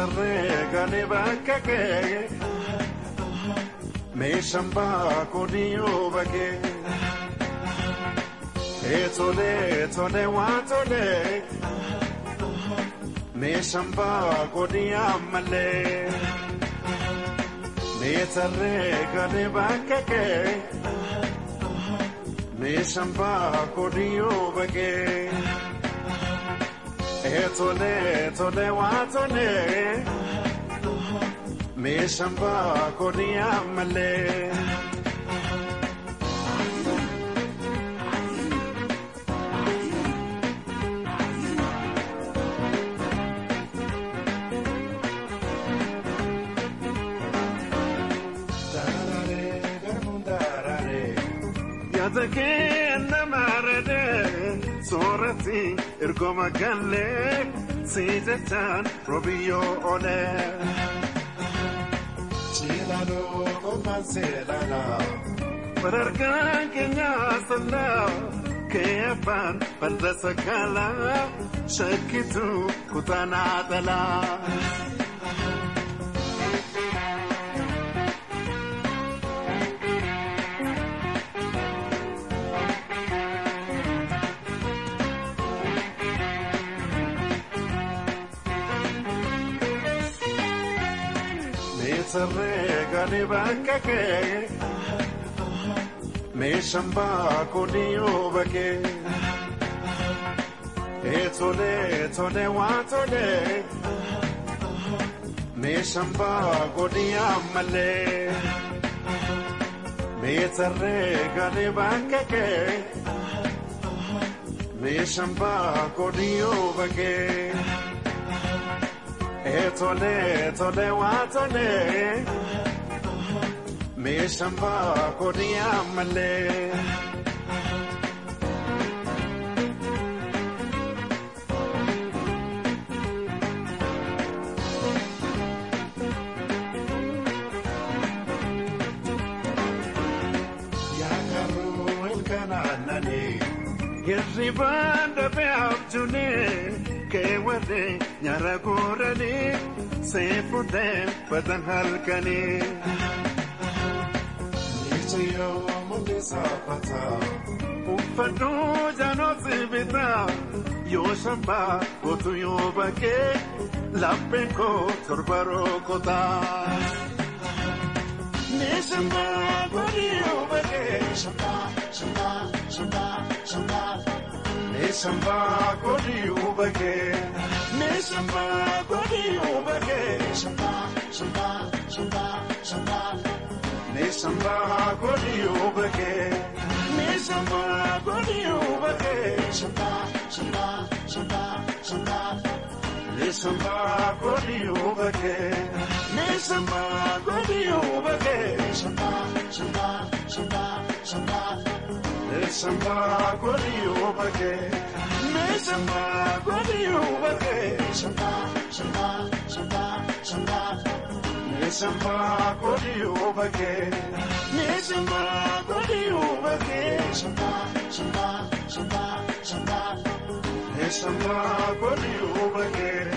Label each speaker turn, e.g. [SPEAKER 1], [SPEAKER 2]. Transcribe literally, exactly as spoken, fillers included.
[SPEAKER 1] sarrega ne bakake me shamba kodiyo bake etole etole watole me shamba kodiya male me sarrega ne bakake me shamba kodiyo bake etole etole watole me shamba kodiya male yadake namarade sorati irgoma galle sijetan robio ole chilano comancelana parargan kenya sala kepan pandasakala shakitu kutana dala sarrega ne bakake me shamba kodiyo bake etole etole watole me shamba kodiya male me sarrega ne bakake me shamba kodiyo bake etole etole watole me shamba kodiya male ya karu el kananani yerribanda beabjune ke wade nyara gorani se pude badan halkani nicho mundi sapata ufadu jano sibita yo shamba gotu yo bake lapeko torbaro kota nishamba gori yo bake shamba shamba shamba shamba nishamba gori yo bake nishamba gori yo bake shamba shamba shamba shamba nishamba gori yo bake nishamba gori yo bake shamba shamba shamba shamba nishamba gori yo bake nishamba gori yo bake shamba shamba shamba shamba nishamba gori yo bake nishamba gori yo bake shamba shamba shamba shamba nishamba gori yo bake nishamba gori yo bake shamba shamba shamba shamba nishamba gori yo bake